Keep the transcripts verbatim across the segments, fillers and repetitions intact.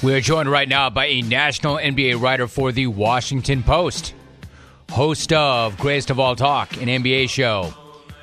We are joined right now by a national N B A writer for the Washington Post, host of Greatest of All Talk, an N B A show,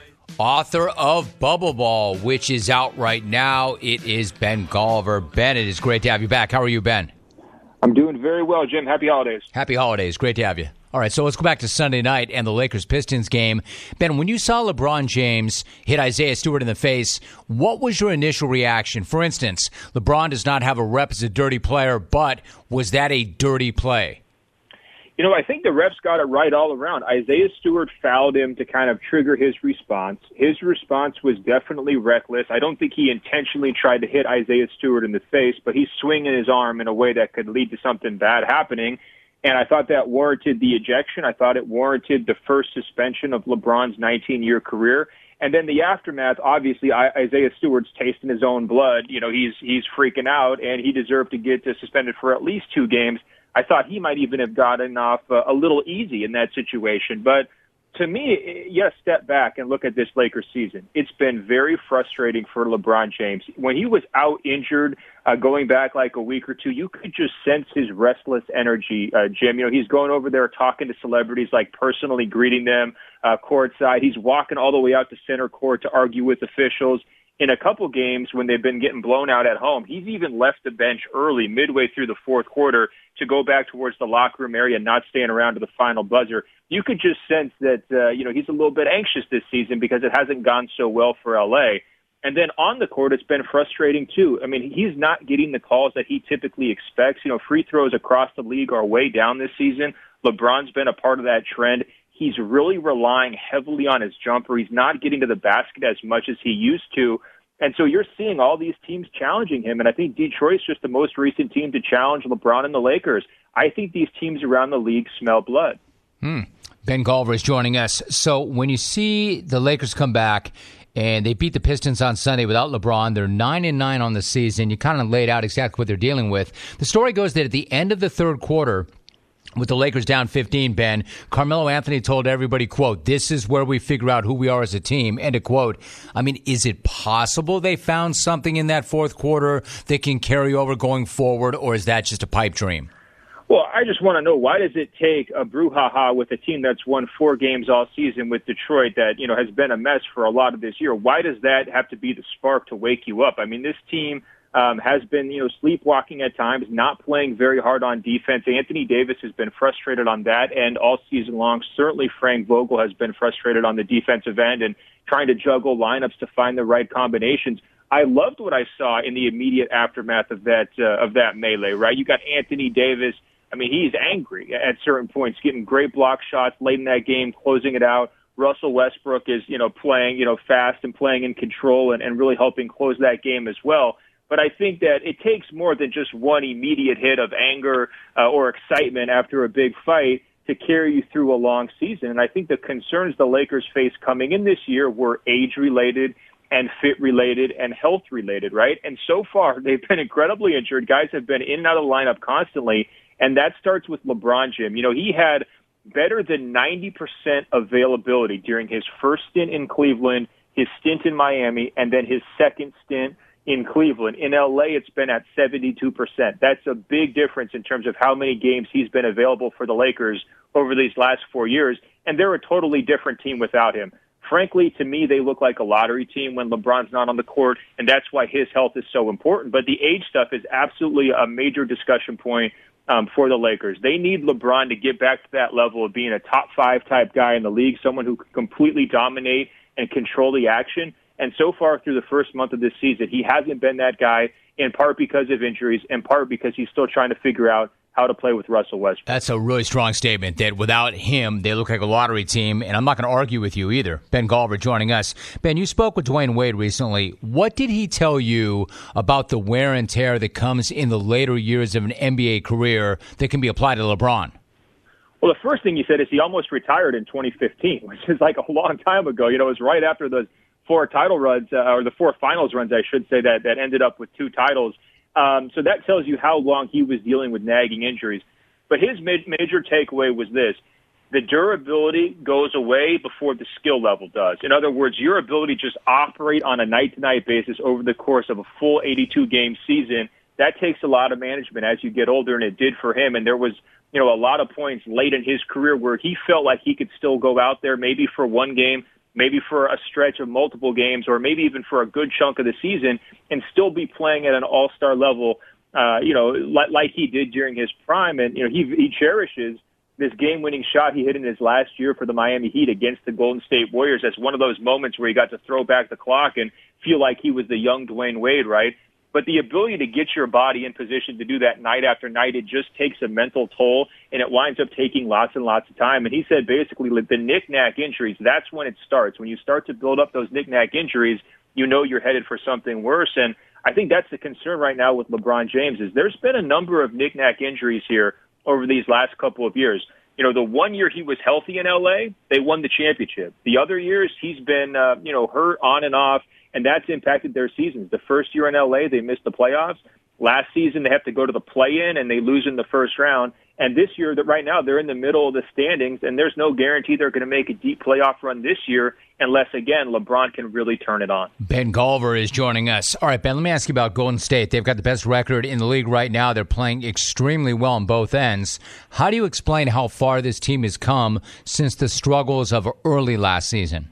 author of Bubble Ball, which is out right now. It is Ben Golliver. Ben, it is great to have you back. How are you, Ben? I'm doing very well, Jim. Happy holidays. Happy holidays. Great to have you. All right, so let's go back to Sunday night and the Lakers-Pistons game. Ben, when you saw LeBron James hit Isaiah Stewart in the face, what was your initial reaction? For instance, LeBron does not have a rep as a dirty player, but was that a dirty play? You know, I think the refs got it right all around. Isaiah Stewart fouled him to kind of trigger his response. His response was definitely reckless. I don't think he intentionally tried to hit Isaiah Stewart in the face, but he's swinging his arm in a way that could lead to something bad happening. And I thought that warranted the ejection. I thought it warranted the first suspension of LeBron's nineteen-year career. And then the aftermath, obviously, Isaiah Stewart's tasting his own blood. You know, he's he's freaking out, and he deserved to get suspended for at least two games. I thought he might even have gotten off uh, a little easy in that situation. But to me, you got to step back and look at this Lakers season. It's been very frustrating for LeBron James. When he was out injured, uh, going back like a week or two, you could just sense his restless energy, uh, Jim. You know, he's going over there talking to celebrities, like personally greeting them uh, courtside. He's walking all the way out to center court to argue with officials. In a couple games when they've been getting blown out at home, he's even left the bench early, midway through the fourth quarter, to go back towards the locker room area, not staying around to the final buzzer. You could just sense that, uh, you know, he's a little bit anxious this season because it hasn't gone so well for L A. And then on the court, it's been frustrating too. I mean, he's not getting the calls that he typically expects. You know, free throws across the league are way down this season. LeBron's been a part of that trend. He's really relying heavily on his jumper. He's not getting to the basket as much as he used to. And so you're seeing all these teams challenging him. And I think Detroit's just the most recent team to challenge LeBron and the Lakers. I think these teams around the league smell blood. Hmm. Ben Golliver is joining us. So when you see the Lakers come back and they beat the Pistons on Sunday without LeBron, they're nine and nine on the season. You kind of laid out exactly what they're dealing with. The story goes that at the end of the third quarter, with the Lakers down fifteen, Ben, Carmelo Anthony told everybody, quote, "This is where we figure out who we are as a team," end of quote. I mean, is it possible they found something in that fourth quarter that can carry over going forward, or is that just a pipe dream? Well, I just want to know, why does it take a brouhaha with a team that's won four games all season with Detroit that, you know, has been a mess for a lot of this year? Why does that have to be the spark to wake you up? I mean, this team Um, has been, you know, sleepwalking at times, not playing very hard on defense. Anthony Davis has been frustrated on that end all season long. Certainly Frank Vogel has been frustrated on the defensive end and trying to juggle lineups to find the right combinations. I loved what I saw in the immediate aftermath of that uh, of that melee, right? You got Anthony Davis. I mean, he's angry at certain points, getting great block shots late in that game, closing it out. Russell Westbrook is, you know, playing, you know, fast and playing in control and, and really helping close that game as well. But I think that it takes more than just one immediate hit of anger uh, or excitement after a big fight to carry you through a long season. And I think the concerns the Lakers face coming in this year were age-related and fit-related and health-related, right? And so far, they've been incredibly injured. Guys have been in and out of the lineup constantly, and that starts with LeBron, Jim. You know, he had better than ninety percent availability during his first stint in Cleveland, his stint in Miami, and then his second stint in Cleveland. In L A, it's been at seventy-two percent. That's a big difference in terms of how many games he's been available for the Lakers over these last four years, and they're a totally different team without him. Frankly, to me, they look like a lottery team when LeBron's not on the court, and that's why his health is so important. But the age stuff is absolutely a major discussion point um, for the Lakers. They need LeBron to get back to that level of being a top five type guy in the league, someone who can completely dominate and control the action. And so far through the first month of this season, he hasn't been that guy, in part because of injuries, in part because he's still trying to figure out how to play with Russell Westbrook. That's a really strong statement, that without him, they look like a lottery team, and I'm not going to argue with you either. Ben Golliver joining us. Ben, you spoke with Dwayne Wade recently. What did he tell you about the wear and tear that comes in the later years of an N B A career that can be applied to LeBron? Well, the first thing he said is he almost retired in twenty fifteen, which is like a long time ago. You know, it was right after those four title runs, uh, or the four finals runs, I should say, that, that ended up with two titles. Um, so that tells you how long he was dealing with nagging injuries. But his ma- major takeaway was this: the durability goes away before the skill level does. In other words, your ability to just operate on a night-to-night basis over the course of a full eighty-two game season, that takes a lot of management as you get older, and it did for him. And there was, you know, a lot of points late in his career where he felt like he could still go out there maybe for one game, maybe for a stretch of multiple games, or maybe even for a good chunk of the season and still be playing at an all-star level, uh, you know, like, like he did during his prime. And, you know, he, he cherishes this game-winning shot he hit in his last year for the Miami Heat against the Golden State Warriors as one of those moments where he got to throw back the clock and feel like he was the young Dwayne Wade, right? But the ability to get your body in position to do that night after night, it just takes a mental toll, and it winds up taking lots and lots of time. And he said basically the knick-knack injuries, that's when it starts. When you start to build up those knick-knack injuries, you know you're headed for something worse. And I think that's the concern right now with LeBron James is there's been a number of knick-knack injuries here over these last couple of years. You know, the one year he was healthy in L A, they won the championship. The other years he's been, uh, you know, hurt on and off, and that's impacted their seasons. The first year in L A, they missed the playoffs. Last season, they have to go to the play-in, and they lose in the first round. And this year, that right now, they're in the middle of the standings, and there's no guarantee they're going to make a deep playoff run this year unless, again, LeBron can really turn it on. Ben Golliver is joining us. All right, Ben, let me ask you about Golden State. They've got the best record in the league right now. They're playing extremely well on both ends. How do you explain how far this team has come since the struggles of early last season?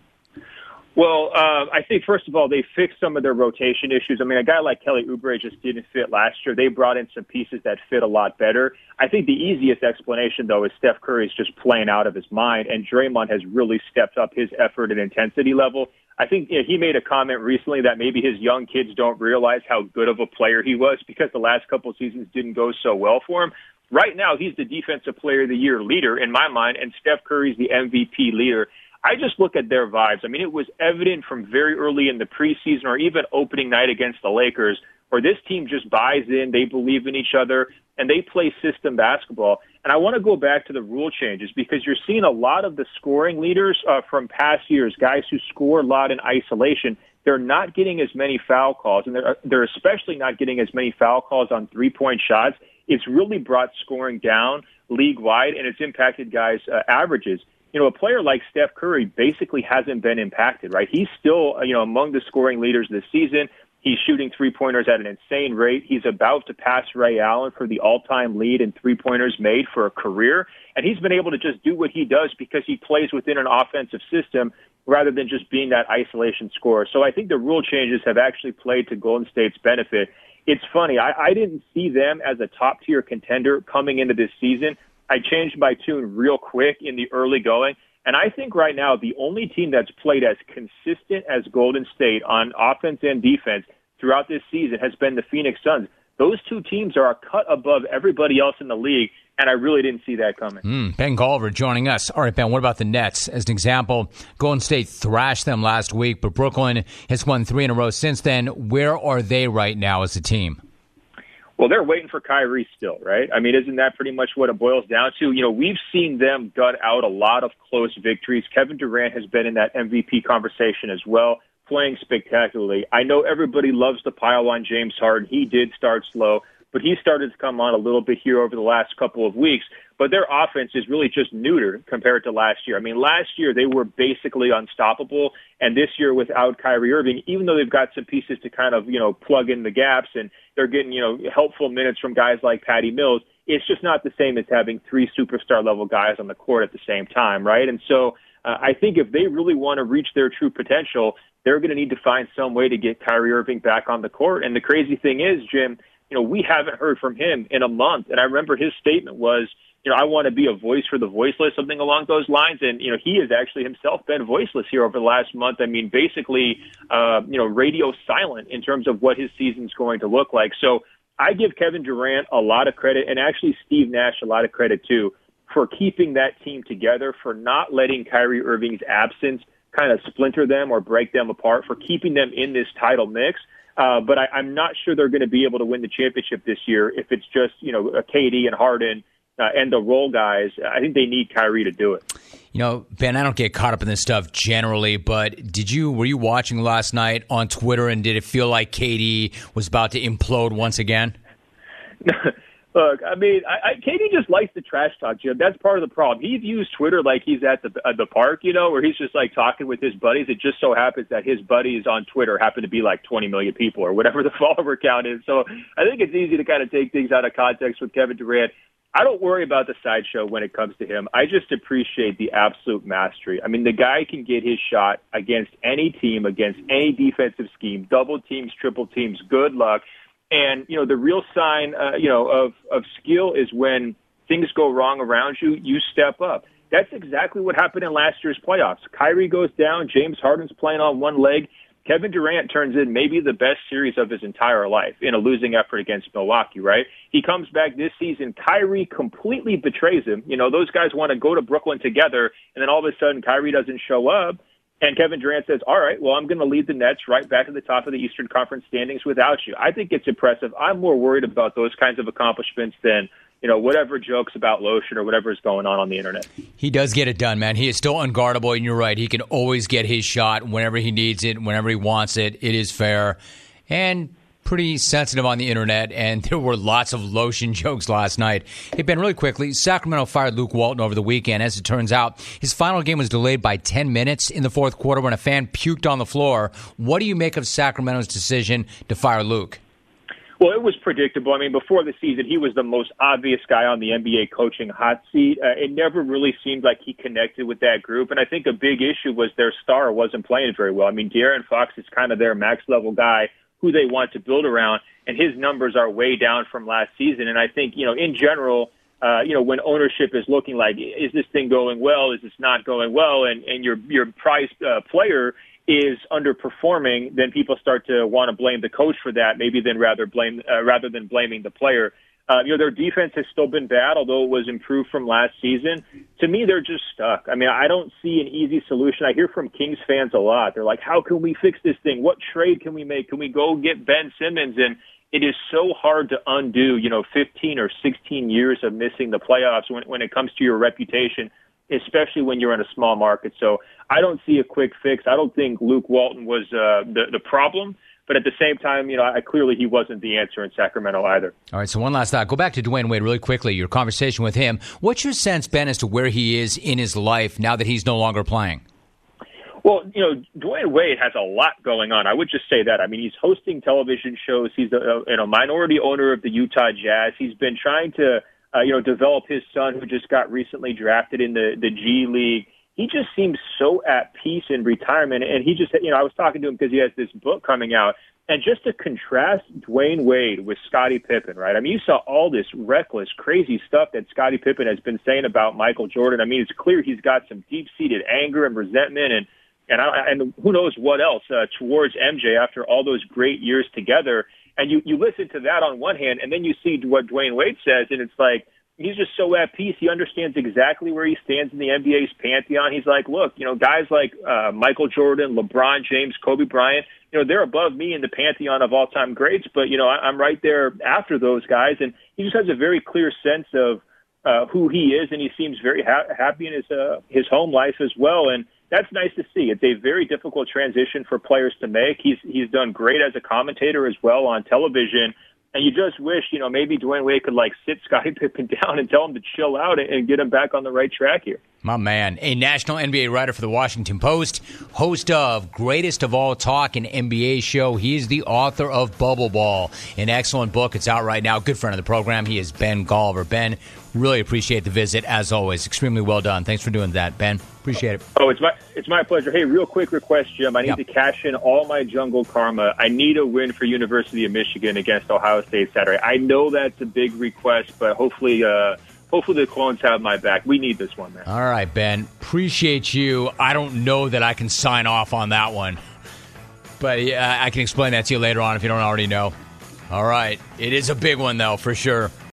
Well, uh, I think, first of all, they fixed some of their rotation issues. I mean, a guy like Kelly Oubre just didn't fit last year. They brought in some pieces that fit a lot better. I think the easiest explanation, though, is Steph Curry is just playing out of his mind, and Draymond has really stepped up his effort and intensity level. I think you know, he made a comment recently that maybe his young kids don't realize how good of a player he was because the last couple of seasons didn't go so well for him. Right now, he's the Defensive Player of the Year leader in my mind, and Steph Curry's the M V P leader. I just look at their vibes. I mean, it was evident from very early in the preseason or even opening night against the Lakers where this team just buys in, they believe in each other, and they play system basketball. And I want to go back to the rule changes because you're seeing a lot of the scoring leaders uh, from past years, guys who score a lot in isolation. They're not getting as many foul calls, and they're, they're especially not getting as many foul calls on three-point shots. It's really brought scoring down league-wide, and it's impacted guys' uh, averages. You know, a player like Steph Curry basically hasn't been impacted, right? He's still, you know, among the scoring leaders this season. He's shooting three-pointers at an insane rate. He's about to pass Ray Allen for the all-time lead in three-pointers made for a career. And he's been able to just do what he does because he plays within an offensive system rather than just being that isolation scorer. So I think the rule changes have actually played to Golden State's benefit. It's funny. I, I didn't see them as a top-tier contender coming into this season. I changed my tune real quick in the early going, and I think right now the only team that's played as consistent as Golden State on offense and defense throughout this season has been the Phoenix Suns. Those two teams are a cut above everybody else in the league, and I really didn't see that coming. Mm, Ben Golliver joining us. All right, Ben, what about the Nets? As an example, Golden State thrashed them last week, but Brooklyn has won three in a row since then. Where are they right now as a team? Well, they're waiting for Kyrie still, right? I mean, isn't that pretty much what it boils down to? You know, we've seen them gut out a lot of close victories. Kevin Durant has been in that M V P conversation as well, playing spectacularly. I know everybody loves to pile on James Harden. He did start slow, but he started to come on a little bit here over the last couple of weeks. But their offense is really just neutered compared to last year. I mean, last year they were basically unstoppable, and this year without Kyrie Irving, even though they've got some pieces to kind of, you know, plug in the gaps and they're getting, you know, helpful minutes from guys like Patty Mills, it's just not the same as having three superstar-level guys on the court at the same time, right? And so uh, I think if they really want to reach their true potential, they're going to need to find some way to get Kyrie Irving back on the court. And the crazy thing is, Jim, you know, we haven't heard from him in a month, and I remember his statement was, you know, I want to be a voice for the voiceless, something along those lines. And, you know, he has actually himself been voiceless here over the last month. I mean, basically, uh, you know, radio silent in terms of what his season's going to look like. So I give Kevin Durant a lot of credit, and actually Steve Nash a lot of credit, too, for keeping that team together, for not letting Kyrie Irving's absence kind of splinter them or break them apart, for keeping them in this title mix. Uh, but I, I'm not sure they're going to be able to win the championship this year if it's just, you know, a K D and Harden uh, and the role guys. I think they need Kyrie to do it. You know, Ben, I don't get caught up in this stuff generally, but did you were you watching last night on Twitter, and did it feel like K D was about to implode once again? Look, I mean, I, I, K D just likes to trash talk, Jim. That's part of the problem. He views Twitter like he's at the at the park, you know, where he's just like talking with his buddies. It just so happens that his buddies on Twitter happen to be like twenty million people or whatever the follower count is. So I think it's easy to kind of take things out of context with Kevin Durant. I don't worry about the sideshow when it comes to him. I just appreciate the absolute mastery. I mean, the guy can get his shot against any team, against any defensive scheme, double teams, triple teams, good luck. And, you know, the real sign, uh, you know, of, of skill is when things go wrong around you, you step up. That's exactly what happened in last year's playoffs. Kyrie goes down. James Harden's playing on one leg. Kevin Durant turns in maybe the best series of his entire life in a losing effort against Milwaukee, right? He comes back this season. Kyrie completely betrays him. You know, those guys want to go to Brooklyn together, and then all of a sudden Kyrie doesn't show up. And Kevin Durant says, all right, well, I'm going to lead the Nets right back to the top of the Eastern Conference standings without you. I think it's impressive. I'm more worried about those kinds of accomplishments than, you know, whatever jokes about lotion or whatever is going on on the internet. He does get it done, man. He is still unguardable, and you're right. He can always get his shot whenever he needs it, whenever he wants it. It is fair. And pretty sensitive on the internet, and there were lots of lotion jokes last night. Hey, Ben, really quickly, Sacramento fired Luke Walton over the weekend. As it turns out, his final game was delayed by ten minutes in the fourth quarter when a fan puked on the floor. What do you make of Sacramento's decision to fire Luke? Well, it was predictable. I mean, before the season, he was the most obvious guy on the N B A coaching hot seat. Uh, it never really seemed like he connected with that group, and I think a big issue was their star wasn't playing very well. I mean, De'Aaron Fox is kind of their max-level guy who they want to build around, and his numbers are way down from last season. And I think, you know, in general, uh, you know, when ownership is looking like, is this thing going well? Is this not going well? And, and your, your prized uh, player is underperforming, then people start to want to blame the coach for that, maybe then rather blame, uh, rather than blaming the player. Uh, you know, their defense has still been bad, although it was improved from last season. To me, they're just stuck. I mean, I don't see an easy solution. I hear from Kings fans a lot. They're like, how can we fix this thing? What trade can we make? Can we go get Ben Simmons? And it is so hard to undo, you know, fifteen or sixteen years of missing the playoffs when, when it comes to your reputation, especially when you're in a small market. So I don't see a quick fix. I don't think Luke Walton was uh, the, the problem. But at the same time, you know, I, clearly he wasn't the answer in Sacramento either. All right, so one last thought. Go back to Dwayne Wade really quickly, your conversation with him. What's your sense, Ben, as to where he is in his life now that he's no longer playing? Well, you know, Dwayne Wade has a lot going on. I would just say that. I mean, he's hosting television shows. He's a, a you know, minority owner of the Utah Jazz. He's been trying to, uh, you know, develop his son who just got recently drafted in the, the G League. He just seems so at peace in retirement. And he just, you know, I was talking to him because he has this book coming out. And just to contrast Dwayne Wade with Scottie Pippen, right? I mean, you saw all this reckless, crazy stuff that Scottie Pippen has been saying about Michael Jordan. I mean, it's clear he's got some deep-seated anger and resentment and, and, I, and who knows what else uh, towards M J after all those great years together. And you, you listen to that on one hand, and then you see what Dwayne Wade says, and it's like, he's just so at peace. He understands exactly where he stands in the N B A's pantheon. He's like, look, you know, guys like uh, Michael Jordan, LeBron James, Kobe Bryant, you know, they're above me in the pantheon of all-time greats, but, you know, I, I'm right there after those guys. And he just has a very clear sense of uh, who he is, and he seems very ha- happy in his uh, his home life as well. And that's nice to see. It's a very difficult transition for players to make. He's he's done great as a commentator as well on television. And you just wish, you know, maybe Dwayne Wade could, like, sit Scottie Pippen down and tell him to chill out and get him back on the right track here. My man, a national N B A writer for the Washington Post, host of Greatest of All Talk, an N B A show. He is the author of Bubble Ball, an excellent book. It's out right now. Good friend of the program. He is Ben Golliver. Ben, really appreciate the visit, as always. Extremely well done. Thanks for doing that, Ben. Appreciate it. Oh, it's my it's my pleasure. Hey, real quick request, Jim. I need yep. to cash in all my jungle karma. I need a win for University of Michigan against Ohio State Saturday. I know that's a big request, but hopefully uh, hopefully the Clones have my back. We need this one, man. All right, Ben. Appreciate you. I don't know that I can sign off on that one, but yeah, I can explain that to you later on if you don't already know. All right. It is a big one, though, for sure.